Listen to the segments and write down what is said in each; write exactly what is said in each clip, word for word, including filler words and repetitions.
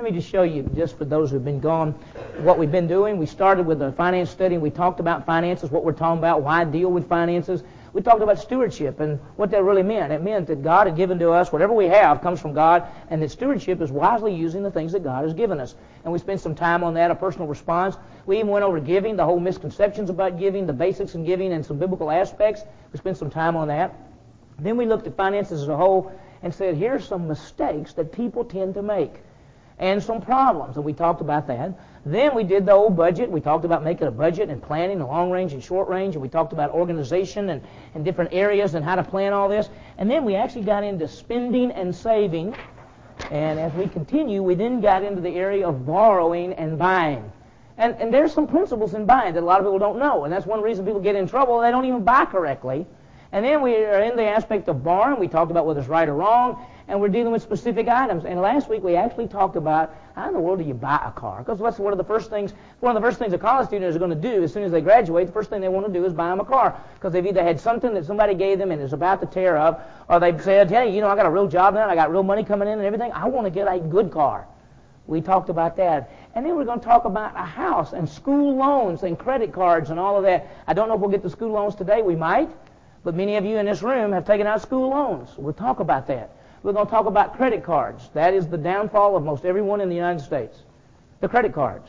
Let me just show you, just for those who've been gone, what we've been doing. We started with a finance study, and we talked about finances, what we're talking about, why deal with finances. We talked about stewardship and what that really meant. It meant that God had given to us, whatever we have comes from God, and that stewardship is wisely using the things that God has given us. And we spent some time on that, a personal response. We even went over giving, the whole misconceptions about giving, the basics in giving, and some biblical aspects. We spent some time on that. Then we looked at finances as a whole and said, here's some mistakes that people tend to make and some problems, and we talked about that. Then we did the old budget. We talked about making a budget and planning, the long range and short range, and we talked about organization and, and different areas and how to plan all this. And then we actually got into spending and saving, and as we continue, we then got into the area of borrowing and buying. And, and there's some principles in buying that a lot of people don't know, and that's one reason people get in trouble. They don't even buy correctly. And then we are in the aspect of borrowing. We talked about whether it's right or wrong, and we're dealing with specific items. And last week we actually talked about how in the world do you buy a car? Because that's one of the first things. One of the first things a college student is going to do as soon as they graduate. The first thing they want to do is buy them a car, because they've either had something that somebody gave them and is about to tear up, or they've said, hey, you know, I got a real job now, I got real money coming in and everything. I want to get a good car. We talked about that. And then we're going to talk about a house and school loans and credit cards and all of that. I don't know if we'll get to school loans today. We might. But many of you in this room have taken out school loans. We'll talk about that. We're going to talk about credit cards. That is the downfall of most everyone in the United States. The credit cards.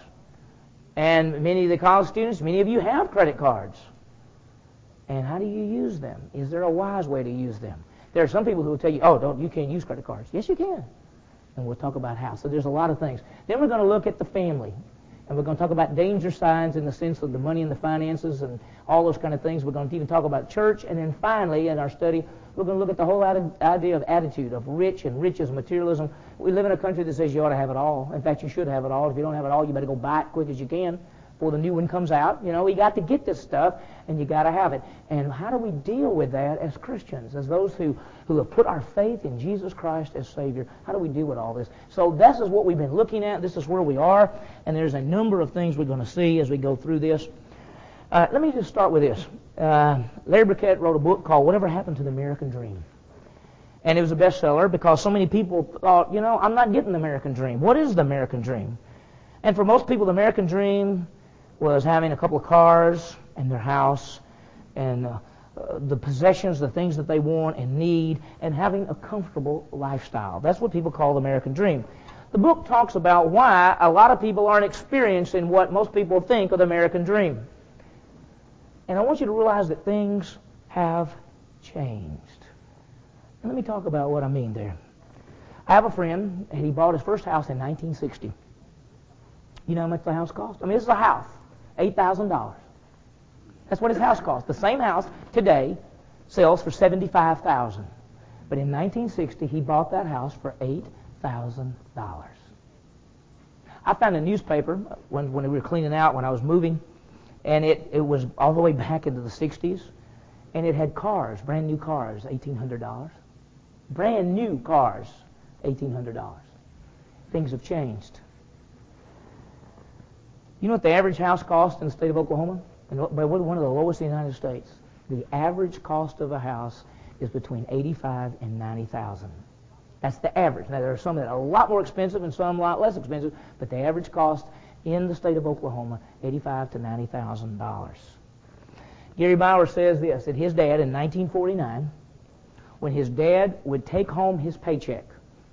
And many of the college students, many of you have credit cards. And how do you use them? Is there a wise way to use them? There are some people who will tell you, oh, don't, you can't use credit cards. Yes, you can. And we'll talk about how. So there's a lot of things. Then we're going to look at the family. And we're going to talk about danger signs in the sense of the money and the finances and all those kind of things. We're going to even talk about church. And then finally, in our study, we're going to look at the whole idea of attitude, of rich and riches, materialism. We live in a country that says you ought to have it all. In fact, you should have it all. If you don't have it all, you better go buy it quick as you can before the new one comes out. You know, you got to get this stuff, and you got to have it. And how do we deal with that as Christians, as those who, who have put our faith in Jesus Christ as Savior? How do we deal with all this? So this is what we've been looking at. This is where we are, and there's a number of things we're going to see as we go through this. Uh, let me just start with this. Uh, Larry Burkett wrote a book called Whatever Happened to the American Dream. And it was a bestseller because so many people thought, you know, I'm not getting the American dream. What is the American dream? And for most people, the American dream was having a couple of cars and their house and uh, uh, the possessions, the things that they want and need, and having a comfortable lifestyle. That's what people call the American dream. The book talks about why a lot of people aren't experiencing what most people think of the American dream. And I want you to realize that things have changed. And let me talk about what I mean there. I have a friend, and he bought his first house in nineteen sixty. You know how much the house cost? I mean, this is a house, eight thousand dollars. That's what his house cost. The same house today sells for seventy-five thousand dollars. But in nineteen sixty, he bought that house for eight thousand dollars. I found a newspaper when, when we were cleaning out, when I was moving, and it, it was all the way back into the sixties, and it had cars, brand new cars, eighteen hundred dollars. Brand new cars, eighteen hundred dollars. Things have changed. You know what the average house cost in the state of Oklahoma? And we're one of the lowest in the United States. The average cost of a house is between eighty-five thousand and ninety thousand dollars. That's the average. Now, there are some that are a lot more expensive and some a lot less expensive, but the average cost in the state of Oklahoma, eighty-five thousand to ninety thousand dollars. Gary Bauer says this, that his dad in nineteen forty-nine, when his dad would take home his paycheck,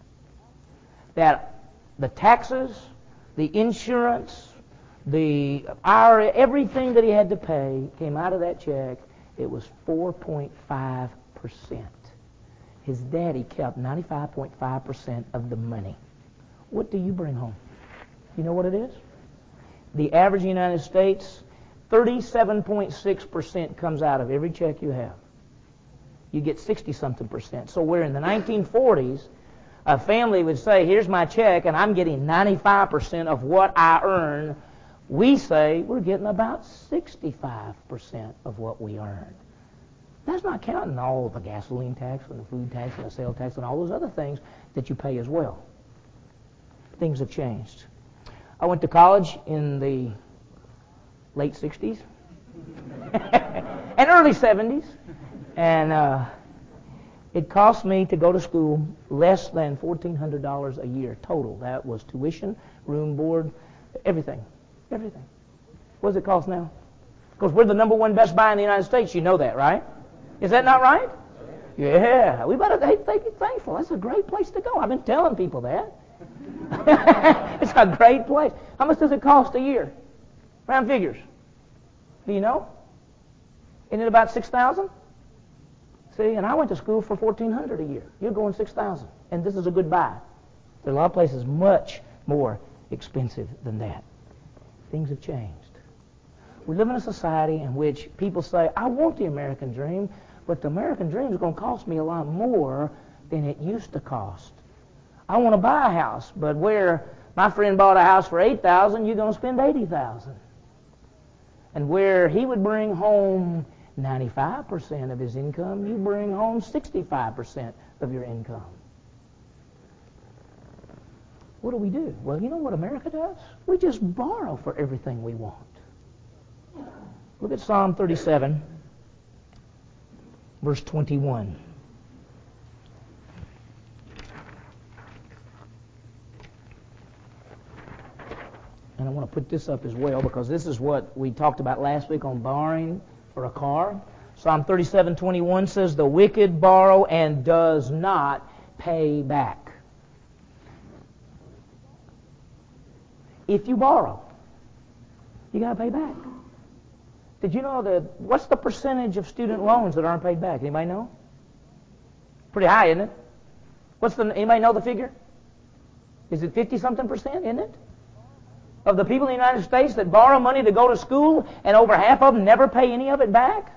that the taxes, the insurance, the I R A, everything that he had to pay came out of that check. It was four point five percent. His daddy kept ninety-five point five percent of the money. What do you bring home? You know what it is? The average in the United States, thirty-seven point six percent comes out of every check you have. You get sixty-something percent. So where in the nineteen forties, a family would say, here's my check, and I'm getting ninety-five percent of what I earn, we say we're getting about sixty-five percent of what we earn. That's not counting all the gasoline tax and the food tax and the sales tax and all those other things that you pay as well. Things have changed. I went to college in the late sixties and early seventies, and uh, It cost me to go to school less than fourteen hundred dollars a year total. That was tuition, room, board, everything. Everything. What does it cost now? Because we're the number one Best Buy in the United States. You know that, right? Is that not right? Yeah. We better be thankful. That's a great place to go. I've been telling people that. It's a great place. How much does it cost a year? Round figures. Do you know? Isn't it about six thousand dollars? See, and I went to school for fourteen hundred dollars a year. You're going six thousand dollars. And this is a good buy. There are a lot of places much more expensive than that. Things have changed. We live in a society in which people say, I want the American dream, but the American dream is going to cost me a lot more than it used to cost. I want to buy a house, but where my friend bought a house for eight thousand dollars, you're going to spend eighty thousand dollars. And where he would bring home ninety-five percent of his income, you bring home sixty-five percent of your income. What do we do? Well, you know what America does? We just borrow for everything we want. Look at Psalm thirty-seven, verse twenty-one. And I want to put this up as well because this is what we talked about last week on borrowing for a car. Psalm thirty-seven twenty-one says, the wicked borrow and does not pay back. If you borrow, you got to pay back. Did you know that, what's the percentage of student loans that aren't paid back? Anybody know? Pretty high, isn't it? What's the, anybody know the figure? Is it fifty-something percent, isn't it? Of the people in the United States that borrow money to go to school, and over half of them never pay any of it back?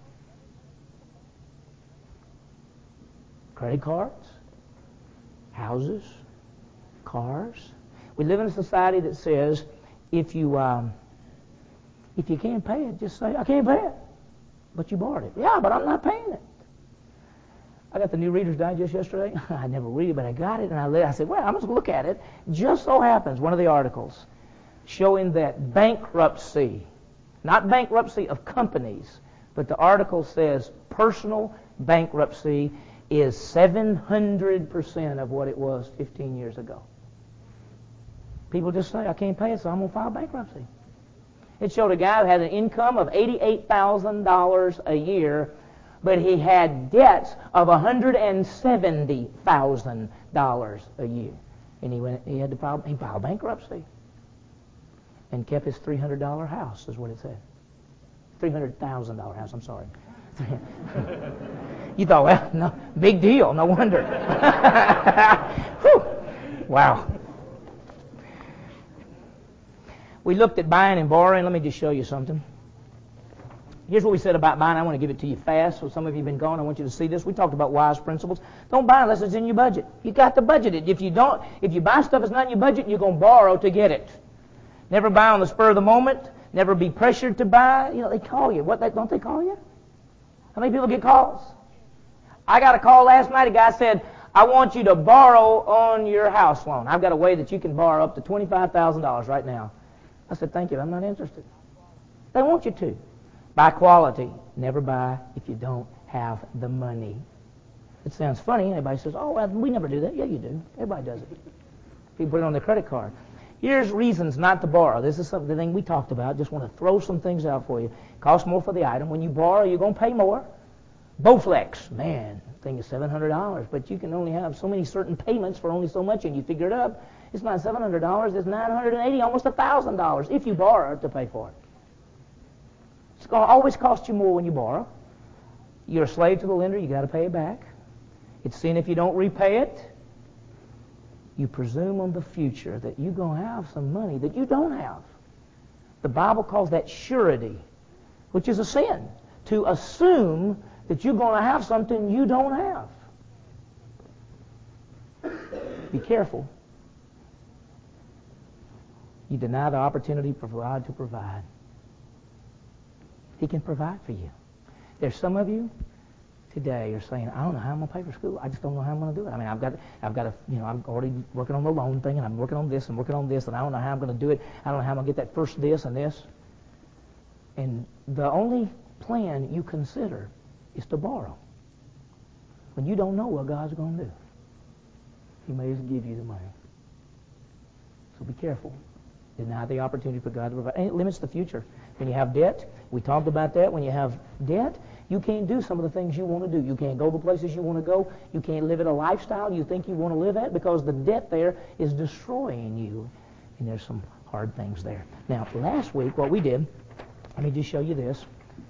Credit cards, houses, cars. We live in a society that says, if you um, if you can't pay it, just say, I can't pay it. But you borrowed it. Yeah, but I'm not paying it. I got the New Reader's Digest yesterday. I never read it, but I got it, and I, let, I said, well, I'm going to look at it. Just so happens, one of the articles showing that bankruptcy, not bankruptcy of companies, but the article says personal bankruptcy is seven hundred percent of what it was fifteen years ago. People just say, I can't pay it, so I'm going to file bankruptcy. It showed a guy who had an income of eighty-eight thousand dollars a year, but he had debts of one hundred seventy thousand dollars a year. And he went, he had to file, he filed bankruptcy. And kept his three hundred dollars house, is what it said. three hundred thousand dollars house, I'm sorry. You thought, well, no, big deal, no wonder. Whew. Wow. We looked at buying and borrowing. Let me just show you something. Here's what we said about buying. I want to give it to you fast. So some of you have been gone. I want you to see this. We talked about wise principles. Don't buy unless it's in your budget. You got to budget it. If you don't, if you buy stuff that's not in your budget, you're going to borrow to get it. Never buy on the spur of the moment. Never be pressured to buy. You know, they call you. What? They, don't they call you? How many people get calls? I got a call last night. A guy said, I want you to borrow on your house loan. I've got a way that you can borrow up to twenty-five thousand dollars right now. I said, thank you. I'm not interested. They want you to. Buy quality. Never buy if you don't have the money. It sounds funny. Everybody says, oh, well, we never do that. Yeah, you do. Everybody does it. People put it on their credit card. Here's reasons not to borrow. This is something we talked about. Just want to throw some things out for you. It costs more for the item. When you borrow, you're going to pay more. Bowflex, man, the thing is seven hundred dollars, but you can only have so many certain payments for only so much, and you figure it up. It's not seven hundred dollars. It's nine hundred eighty dollars, almost one thousand dollars if you borrow to pay for it. It's going to always cost you more when you borrow. You're a slave to the lender. You got to pay it back. It's sin if you don't repay it. You presume on the future that you're going to have some money that you don't have. The Bible calls that surety, which is a sin. To assume that you're going to have something you don't have. Be careful. You deny the opportunity for God to provide. He can provide for you. There's some of you today are saying, I don't know how I'm going to pay for school. I just don't know how I'm going to do it. I mean, I've got, I've got to, you know, I'm already working on the loan thing, and I'm working on this and working on this, and I don't know how I'm going to do it. I don't know how I'm going to get that first this and this. And the only plan you consider is to borrow. when you don't know what God's going to do. He may just give you the money. So be careful. Deny the opportunity for God to provide. And it limits the future. When you have debt, we talked about that. When you have debt, you can't do some of the things you want to do. You can't go the places you want to go. You can't live at a lifestyle you think you want to live at because the debt there is destroying you. And there's some hard things there. Now, last week, what we did, let me just show you this,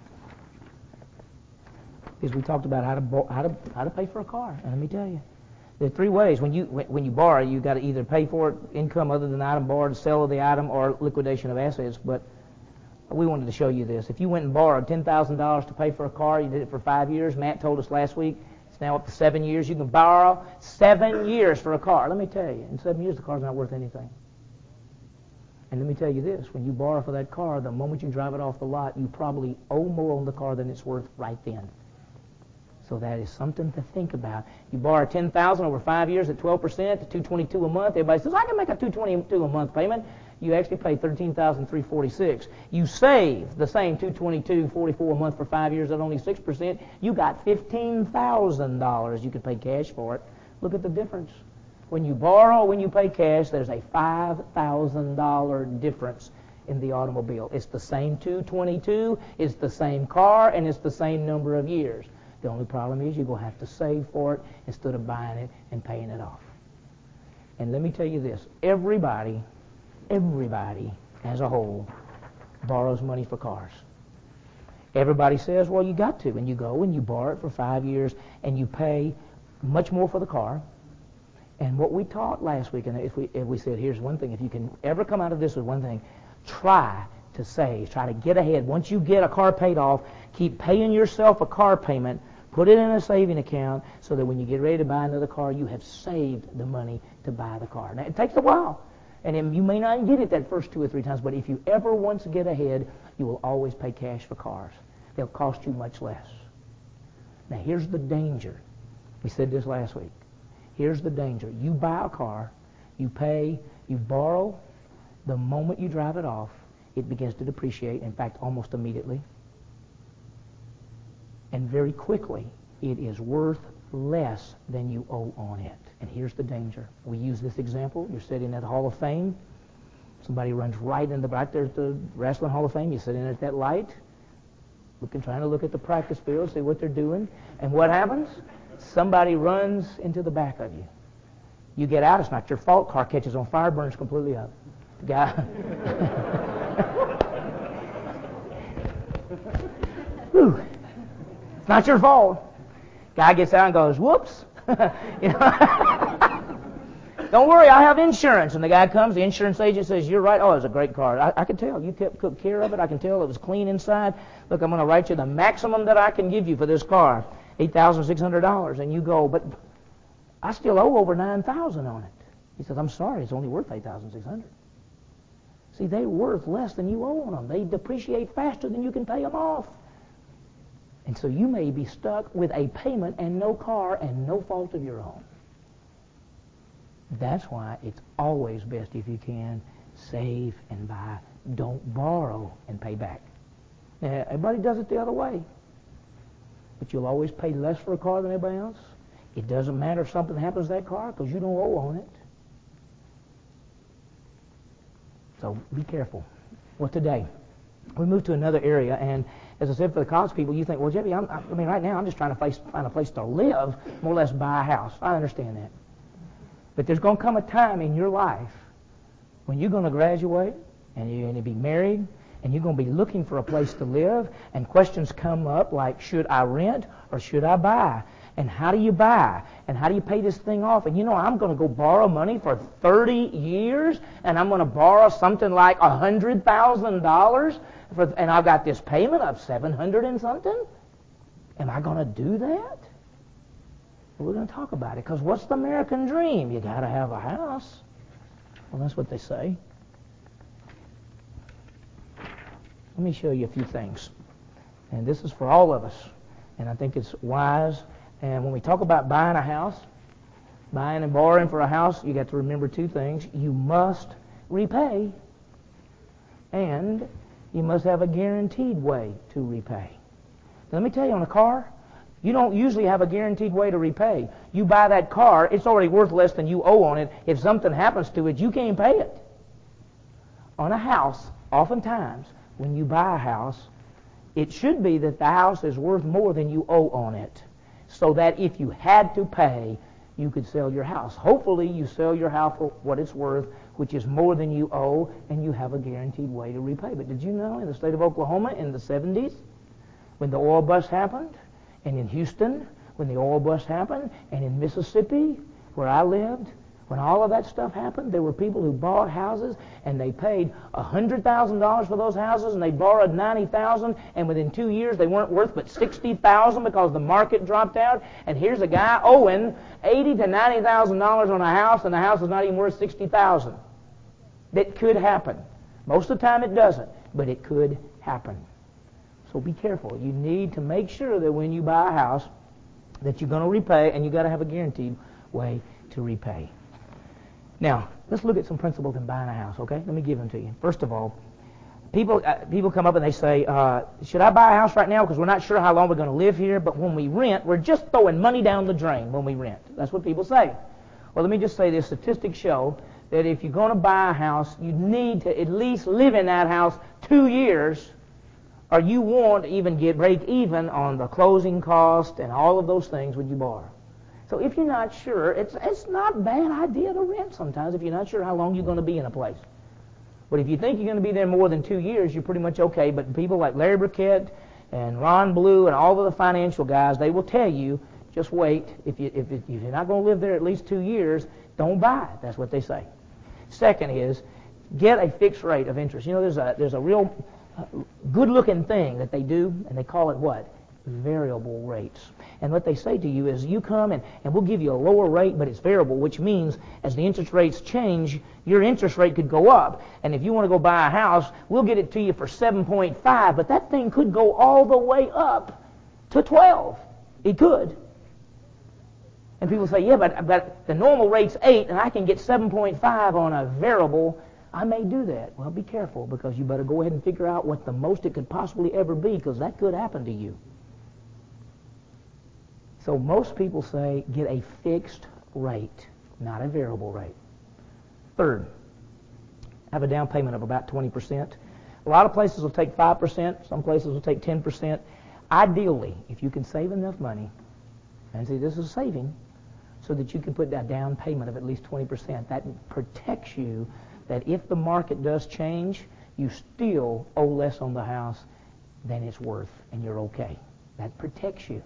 is we talked about how to bo- how to how to pay for a car. And let me tell you, there are three ways. When you when you borrow, you got to either pay for it, income other than the item borrowed, sale of the item, or liquidation of assets. But we wanted to show you this. If you went and borrowed ten thousand dollars to pay for a car, you did it for five years. Matt told us last week it's now up to seven years. You can borrow seven years for a car. Let me tell you, in seven years the car's not worth anything. And let me tell you this: when you borrow for that car, the moment you drive it off the lot, you probably owe more on the car than it's worth right then. So that is something to think about. You borrow ten thousand dollars over five years at twelve percent to two hundred twenty-two dollars a month. Everybody says, I can make a two hundred twenty-two dollars a month payment. You actually pay thirteen thousand three hundred forty-six dollars. You save the same two hundred twenty-two dollars and forty-four cents a month for five years at only six percent. You got fifteen thousand dollars you could pay cash for it. Look at the difference. When you borrow, when you pay cash, there's a five thousand dollars difference in the automobile. It's the same two hundred twenty-two dollars, it's the same car, and it's the same number of years. The only problem is you're going to have to save for it instead of buying it and paying it off. And let me tell you this. Everybody, everybody as a whole borrows money for cars. Everybody says, well, you got to. And you go and you borrow it for five years and you pay much more for the car. And what we taught last week, and if we, if we said, here's one thing, if you can ever come out of this with one thing, try to save, try to get ahead. Once you get a car paid off, keep paying yourself a car payment. Put it in a saving account so that when you get ready to buy another car, you have saved the money to buy the car. Now, it takes a while, and it, you may not get it that first two or three times, but if you ever once get ahead, you will always pay cash for cars. They'll cost you much less. Now, here's the danger. We said this last week. Here's the danger. You buy a car, you pay, you borrow. The moment you drive it off, it begins to depreciate, in fact, almost immediately. And very quickly, it is worth less than you owe on it. And here's the danger. We use this example. You're sitting at the Hall of Fame. Somebody runs right in the right there's the Wrestling Hall of Fame. You're sitting at that light, looking, trying to look at the practice field, see what they're doing. And what happens? Somebody runs into the back of you. You get out. It's not your fault. Car catches on fire, burns completely up. The guy. Whew. It's not your fault. Guy gets out and goes, whoops. You know? Don't worry, I have insurance. And the guy comes, the insurance agent says, you're right. Oh, it was a great car. I, I can tell. You kept took care of it. I can tell it was clean inside. Look, I'm going to write you the maximum that I can give you for this car, eight thousand six hundred dollars. And you go, but I still owe over nine thousand dollars on it. He says, I'm sorry, it's only worth eight thousand six hundred dollars. See, they're worth less than you owe on them. They depreciate faster than you can pay them off. And so you may be stuck with a payment and no car and no fault of your own. That's why it's always best, if you can, save and buy. Don't borrow and pay back. Now, everybody does it the other way. But you'll always pay less for a car than everybody else. It doesn't matter if something happens to that car because you don't owe on it. So be careful. Well, today, we move to another area, and as I said, for the college people, you think, well, Jeffy, I'm, I mean, right now I'm just trying to place, find a place to live, more or less buy a house. I understand that. But there's going to come a time in your life when you're going to graduate, and you're going to be married, and you're going to be looking for a place to live, and questions come up like, should I rent or should I buy? And how do you buy? And how do you pay this thing off? And you know, I'm going to go borrow money for thirty years, and I'm going to borrow something like one hundred thousand dollars, and I've got this payment of seven hundred and something? Am I going to do that? Well, we're going to talk about it, because what's the American dream? You got to have a house. Well, that's what they say. Let me show you a few things. And this is for all of us. And I think it's wise. And when we talk about buying a house, buying and borrowing for a house, you got to remember two things. You must repay, and you must have a guaranteed way to repay. Now, let me tell you, on a car, You don't usually have a guaranteed way to repay. You buy that car, it's already worth less than you owe on it. If something happens to it, you can't pay it. On a house, oftentimes, when you buy a house, it should be that the house is worth more than you owe on it, so that if you had to pay, you could sell your house. Hopefully, you sell your house for what it's worth, which is more than you owe, and you have a guaranteed way to repay. But did you know in the state of Oklahoma in the seventies, when the oil bust happened, and in Houston, when the oil bust happened, and in Mississippi, where I lived, when all of that stuff happened, there were people who bought houses, and they paid one hundred thousand dollars for those houses, and they borrowed ninety thousand dollars, and within two years they weren't worth but sixty thousand dollars because the market dropped out. And here's a guy owing eighty thousand to ninety thousand dollars on a house, and the house is not even worth sixty thousand dollars. That could happen. Most of the time it doesn't, but it could happen. So be careful. You need to make sure that when you buy a house that you're going to repay, and you've got to have a guaranteed way to repay. Now, let's look at some principles in buying a house, okay? Let me give them to you. First of all, people uh, people come up and they say, uh, should I buy a house right now because we're not sure how long we're going to live here, but when we rent, we're just throwing money down the drain when we rent. That's what people say. Well, let me just say this. Statistics show that if you're going to buy a house, you need to at least live in that house two years, or you won't even get break even on the closing cost and all of those things when you borrow. So if you're not sure, it's it's not a bad idea to rent sometimes if you're not sure how long you're going to be in a place. But if you think you're going to be there more than two years, you're pretty much okay. But people like Larry Burkett and Ron Blue and all of the financial guys, they will tell you, just wait. If, you, if, if you're not going to live there at least two years, don't buy it. That's what they say. Second is, get a fixed rate of interest. You know, there's a there's a real uh, good-looking thing that they do, and they call it what? Variable rates. And what they say to you is, you come and, and we'll give you a lower rate, but it's variable, which means as the interest rates change, your interest rate could go up. And if you want to go buy a house, we'll get it to you for seven point five, but that thing could go all the way up to twelve. It could. And people say, yeah, but, but the normal rate's eight, and I can get seven point five on a variable. I may do that. Well, be careful, because you better go ahead and figure out what the most it could possibly ever be, because that could happen to you. So most people say get a fixed rate, not a variable rate. Third, have a down payment of about twenty percent. A lot of places will take five percent. Some places will take ten percent. Ideally, if you can save enough money, and see, this is saving, so that you can put that down payment of at least twenty percent. That protects you that if the market does change, you still owe less on the house than it's worth, and you're okay. That protects you.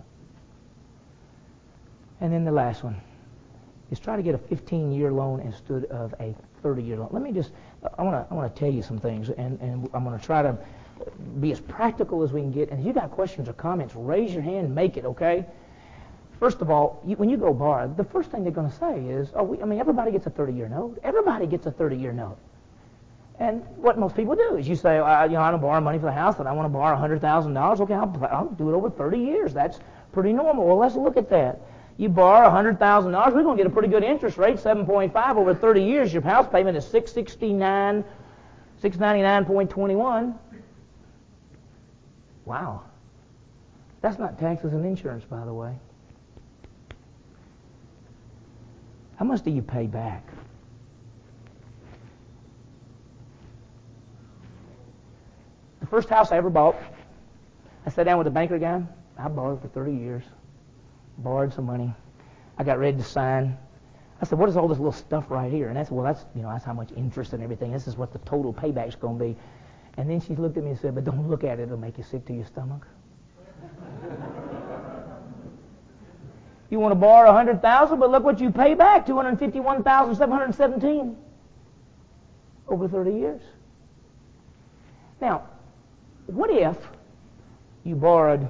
And then the last one is try to get a fifteen-year loan instead of a thirty-year loan. Let me just, I want to I want to tell you some things, and, and I'm going to try to be as practical as we can get. And if you got questions or comments, raise your hand and make it, okay? First of all, you, when you go borrow, the first thing they're going to say is, oh, we, I mean, everybody gets a thirty-year note. Everybody gets a thirty-year note. And what most people do is you say, uh, you know, I don't borrow money for the house, and I want to borrow one hundred thousand dollars. Okay, I'll, I'll do it over thirty years. That's pretty normal. Well, let's look at that. You borrow one hundred thousand dollars, we're going to get a pretty good interest rate, seven point five over thirty years. Your house payment is six sixty-nine, six ninety-nine point two one. Wow. That's not taxes and insurance, by the way. How much do you pay back? The first house I ever bought, I sat down with a banker guy. I borrowed for thirty years. Borrowed some money. I got ready to sign. I said, what is all this little stuff right here? And I said, well, that's, you know, that's how much interest and everything. This is what the total payback's going to be. And then she looked at me and said, but don't look at it. It'll make you sick to your stomach. You want to borrow one hundred thousand dollars, but look what you pay back, two hundred fifty-one thousand seven hundred seventeen over thirty years. Now, what if you borrowed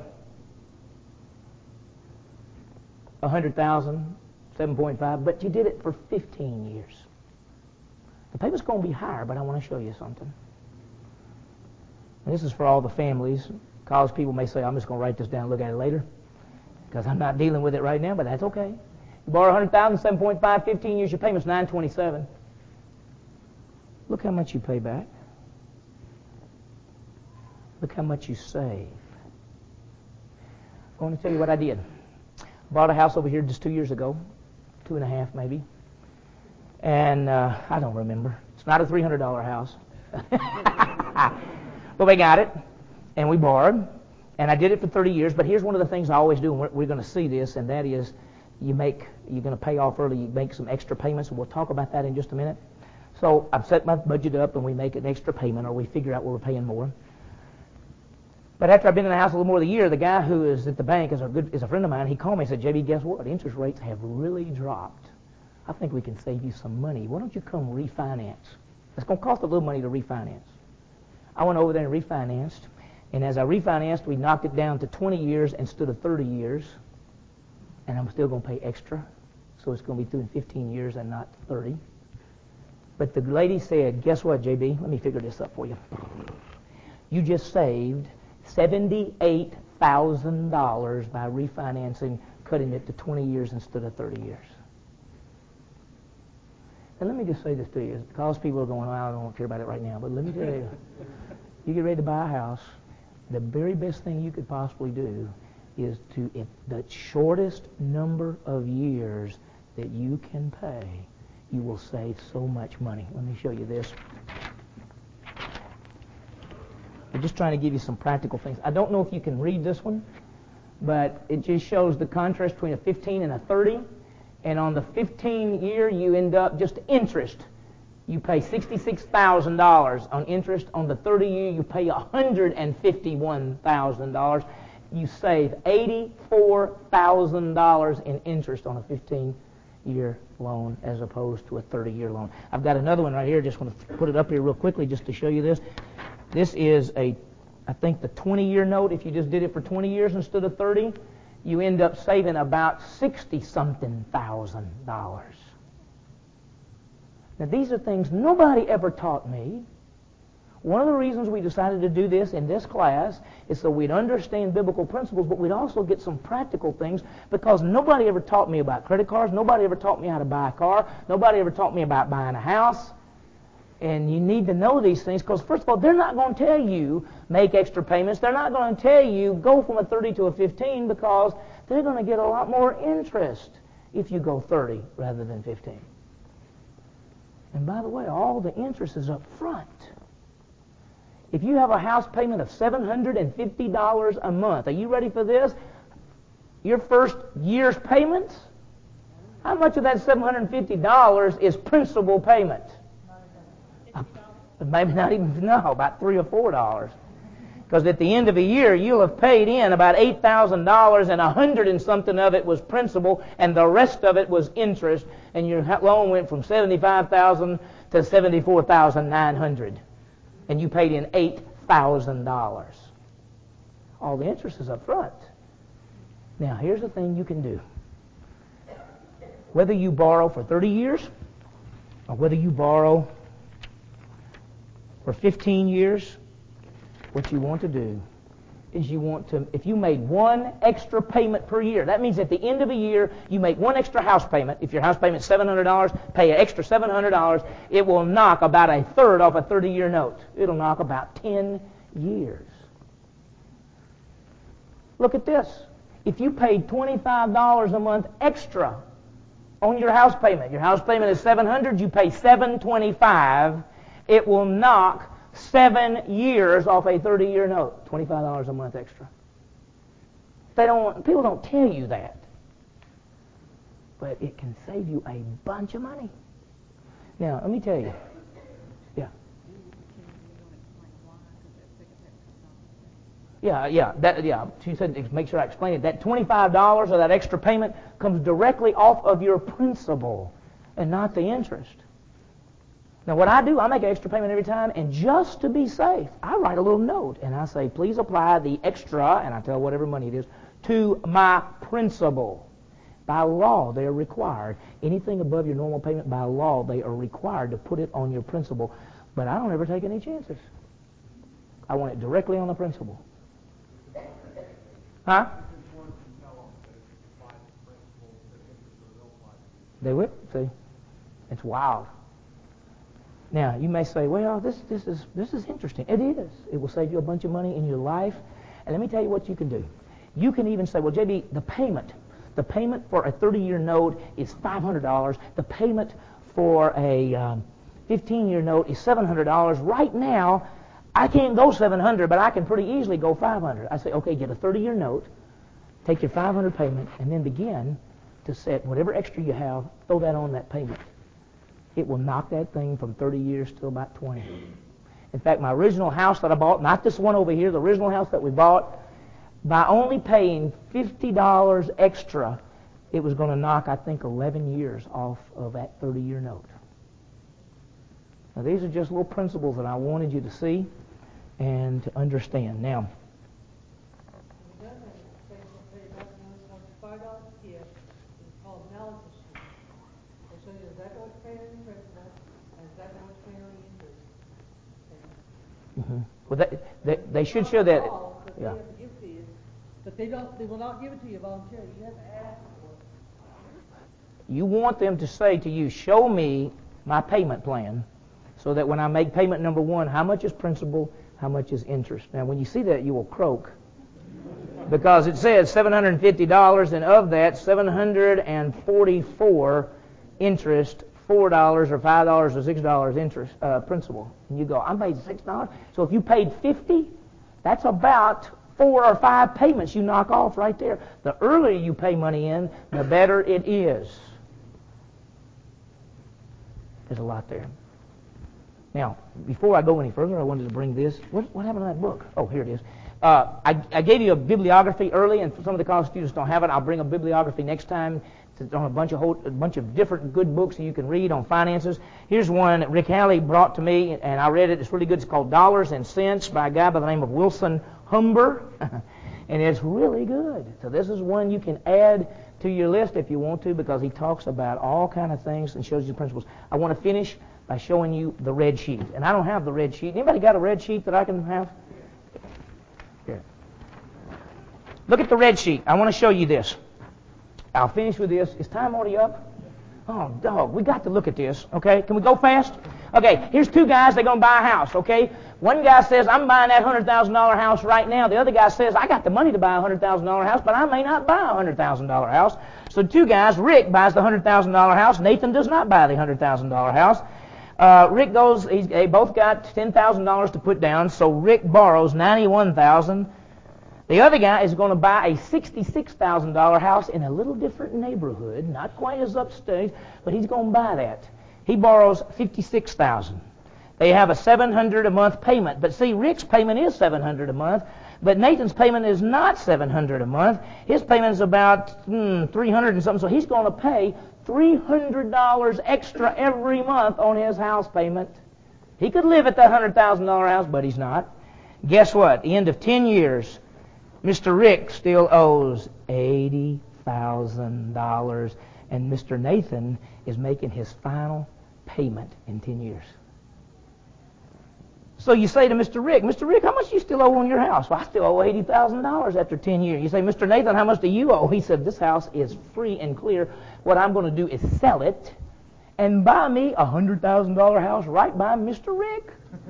one hundred thousand dollars, seven point five, but you did it for fifteen years? The payment's going to be higher, but I want to show you something. And this is for all the families. College people may say, I'm just going to write this down and look at it later, because I'm not dealing with it right now, but that's okay. You borrow one hundred thousand dollars, seven point five, fifteen years, your payment's nine twenty-seven. Look how much you pay back. Look how much you save. I want to tell you what I did. Bought a house over here just two years ago, two and a half maybe. And uh, I don't remember. It's not a three hundred dollars house. But we got it, and we borrowed. And I did it for thirty years. But here's one of the things I always do, and we're, we're going to see this, and that is you make, you're going to pay off early, you make some extra payments, and we'll talk about that in just a minute. So I've set my budget up, and we make an extra payment, or we figure out where we're paying more. But after I've been in the house a little more than a year, the guy who is at the bank is a good is a friend of mine. He called me and said, J B, guess what? Interest rates have really dropped. I think we can save you some money. Why don't you come refinance? It's going to cost a little money to refinance. I went over there and refinanced. And as I refinanced, we knocked it down to twenty years instead of thirty years. And I'm still going to pay extra. So it's going to be through in fifteen years and not thirty. But the lady said, guess what, J B? Let me figure this up for you. You just saved seventy-eight thousand dollars by refinancing, cutting it to twenty years instead of thirty years. And let me just say this to you, because people are going, well, I don't care about it right now, but let me tell you, you get ready to buy a house, the very best thing you could possibly do is to, if the shortest number of years that you can pay, you will save so much money. Let me show you this. I'm just trying to give you some practical things. I don't know if you can read this one, but it just shows the contrast between a fifteen and a thirty. And on the fifteen year, you end up just interest. You pay sixty-six thousand dollars on interest. On the thirty year, you pay one hundred fifty-one thousand dollars. You save eighty-four thousand dollars in interest on a fifteen year loan as opposed to a thirty year loan. I've got another one right here. Just want to put it up here real quickly just to show you this. This is a, I think the twenty year note. If you just did it for twenty years instead of thirty, you end up saving about sixty something thousand dollars. Now these are things nobody ever taught me. One of the reasons we decided to do this in this class is so we'd understand biblical principles, but we'd also get some practical things, because nobody ever taught me about credit cards. Nobody ever taught me how to buy a car. Nobody ever taught me about buying a house. And you need to know these things, because first of all, they're not going to tell you make extra payments. They're not going to tell you go from a thirty to a fifteen, because they're going to get a lot more interest if you go thirty rather than fifteen. And by the way, all the interest is up front. If you have a house payment of seven hundred fifty dollars a month, are you ready for this? Your first year's payments, how much of that seven hundred fifty dollars is principal payment? Maybe not even, no, about three or four dollars. Because at the end of a year, you'll have paid in about eight thousand dollars, and a hundred and something of it was principal, and the rest of it was interest, and your loan went from seventy-five thousand dollars to seventy-four thousand nine hundred dollars, and you paid in eight thousand dollars. All the interest is up front. Now, here's the thing you can do. Whether you borrow for thirty years, or whether you borrow for fifteen years, what you want to do is you want to, if you made one extra payment per year, that means at the end of a year, you make one extra house payment. If your house payment is seven hundred dollars, pay an extra seven hundred dollars. It will knock about a third off a thirty year note. It'll knock about ten years. Look at this. If you paid twenty-five dollars a month extra on your house payment, your house payment is seven hundred dollars, you pay seven hundred twenty-five dollars, it will knock seven years off a thirty year note. twenty-five dollars a month extra. They don't. People don't tell you that. But it can save you a bunch of money. Now, let me tell you. Yeah. Yeah, yeah, that, yeah. She said, make sure I explain it. That twenty-five dollars or that extra payment comes directly off of your principal and not the interest. Now, what I do, I make an extra payment every time, and just to be safe, I write a little note, and I say, please apply the extra, and I tell whatever money it is, to my principal. By law, they are required. Anything above your normal payment, by law, they are required to put it on your principal. But I don't ever take any chances. I want it directly on the principal. Huh? They will. See? It's wild. Now, you may say, well, this, this, is, this is interesting. It is. It will save you a bunch of money in your life. And let me tell you what you can do. You can even say, well, J B, the payment, The payment for a thirty-year note is five hundred dollars. The payment for a um, fifteen-year note is seven hundred dollars. Right now, I can't go seven hundred dollars, but I can pretty easily go five hundred dollars. I say, okay, get a thirty-year note, take your five hundred dollars payment, and then begin to set whatever extra you have, throw that on that payment. It will knock that thing from thirty years to about twenty. In fact, my original house that I bought, not this one over here, the original house that we bought, by only paying fifty dollars extra, it was going to knock, I think, eleven years off of that thirty-year note. Now, these are just little principles that I wanted you to see and to understand. Now, mm-hmm. Well, they, they, they should show that. Yeah. But they don't. They will not give it to you voluntarily. You have to ask for it. You want them to say to you, "Show me my payment plan," so that when I make payment number one, how much is principal, how much is interest. Now, when you see that, you will croak, because it says seven hundred fifty dollars, and of that, seven hundred forty-four interest, four dollars or five dollars or six dollars interest uh, principal. And you go, I paid six dollars. So if you paid fifty, that's about four or five payments you knock off right there. The earlier you pay money in, the better it is. There's a lot there. Now, before I go any further, I wanted to bring this. What, what happened to that book? Oh, here it is. Uh, I, I gave you a bibliography early, and some of the college students don't have it. I'll bring a bibliography next time. It's on a bunch of whole, a bunch of different good books that you can read on finances. Here's one that Rick Halley brought to me, and I read it. It's really good. It's called Dollars and Cents by a guy by the name of Wilson Humber, and it's really good. So this is one you can add to your list if you want to, because he talks about all kind of things and shows you principles. I want to finish by showing you the red sheet, and I don't have the red sheet. Anybody got a red sheet that I can have? Here. Look at the red sheet. I want to show you this. I'll finish with this. Is time already up? Oh, dog, we got to look at this, okay? Can we go fast? Okay, here's two guys. They're going to buy a house, okay? One guy says, I'm buying that one hundred thousand dollars house right now. The other guy says, I got the money to buy a one hundred thousand dollars house, but I may not buy a one hundred thousand dollars house. So two guys, Rick buys the one hundred thousand dollars house. Nathan does not buy the one hundred thousand dollars house. Uh, Rick goes, he's, they both got ten thousand dollars to put down, so Rick borrows ninety-one thousand dollars. The other guy is going to buy a sixty-six thousand dollars house in a little different neighborhood, not quite as upstate, but he's going to buy that. He borrows fifty-six thousand dollars. They have a seven hundred dollars a month payment. But see, Rick's payment is seven hundred dollars a month, but Nathan's payment is not seven hundred dollars a month. His payment is about hmm, three hundred dollars and something, so he's going to pay three hundred dollars extra every month on his house payment. He could live at that one hundred thousand dollars house, but he's not. Guess what? At the end of ten years, Mister Rick still owes eighty thousand dollars, and Mister Nathan is making his final payment in ten years. So you say to Mister Rick, Mister Rick, how much do you still owe on your house? Well, I still owe eighty thousand dollars after ten years. You say, Mister Nathan, how much do you owe? He said, this house is free and clear. What I'm going to do is sell it and buy me a one hundred thousand dollars house right by Mister Rick.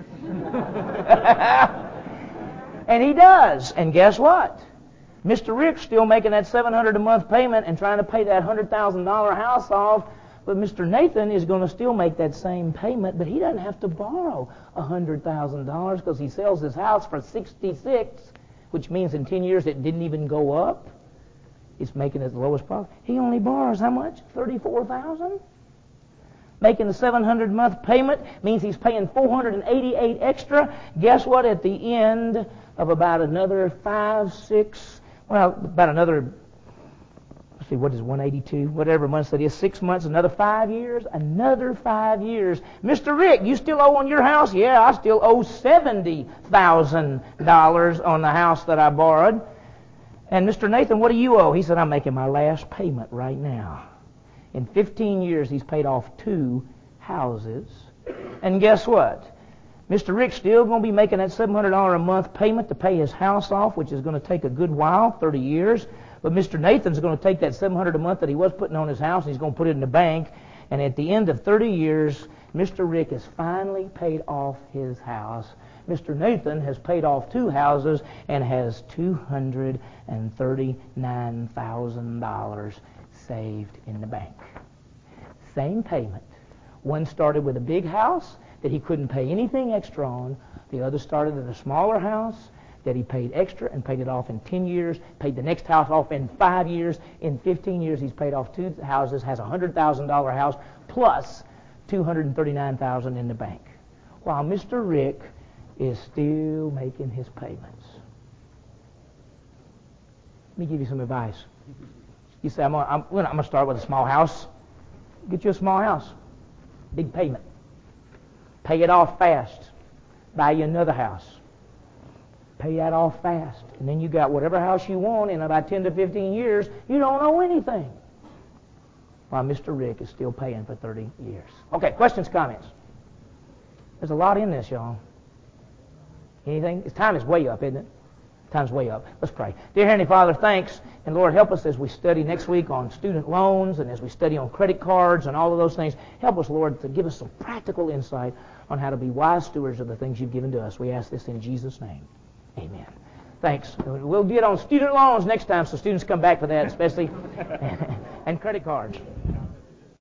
And he does. And guess what? Mister Rick's still making that seven hundred dollars a month payment and trying to pay that one hundred thousand dollars house off. But Mister Nathan is going to still make that same payment, but he doesn't have to borrow one hundred thousand dollars because he sells his house for sixty-six, which means in ten years it didn't even go up. It's making it the lowest profit. He only borrows how much? thirty-four thousand dollars? Making the seven hundred dollars a month payment means he's paying four hundred eighty-eight dollars extra. Guess what? At the end of about another five, six, well, about another, let's see, what is one hundred eighty-two? Whatever months that is, six months, another five years, another five years. Mister Rick, you still owe on your house? Yeah, I still owe seventy thousand dollars on the house that I borrowed. And Mister Nathan, what do you owe? He said, I'm making my last payment right now. In fifteen years, he's paid off two houses. And guess what? Mister Rick's still going to be making that seven hundred dollars a month payment to pay his house off, which is going to take a good while, thirty years. But Mister Nathan's going to take that seven hundred dollars a month that he was putting on his house, and he's going to put it in the bank. And at the end of thirty years, Mister Rick has finally paid off his house. Mister Nathan has paid off two houses and has two hundred thirty-nine thousand dollars saved in the bank. Same payment. One started with a big house that he couldn't pay anything extra on. The other started at a smaller house that he paid extra and paid it off in ten years, paid the next house off in five years. In fifteen years, he's paid off two houses, has a one hundred thousand dollars house, plus two hundred thirty-nine thousand dollars in the bank, while Mister Rick is still making his payments. Let me give you some advice. You say, I'm going I'm, I'm going to start with a small house. Get you a small house. Big payment. Pay it off fast. Buy you another house. Pay that off fast. And then you got whatever house you want in about ten to fifteen years. You don't owe anything. While Mister Rick is still paying for thirty years. Okay, questions, comments? There's a lot in this, y'all. Anything? It's time is way up, isn't it? Time's way up. Let's pray. Dear Heavenly Father, thanks. And Lord, help us as we study next week on student loans and as we study on credit cards and all of those things. Help us, Lord, to give us some practical insight on how to be wise stewards of the things you've given to us. We ask this in Jesus' name. Amen. Thanks. We'll get on student loans next time, so students come back for that, especially, and credit cards.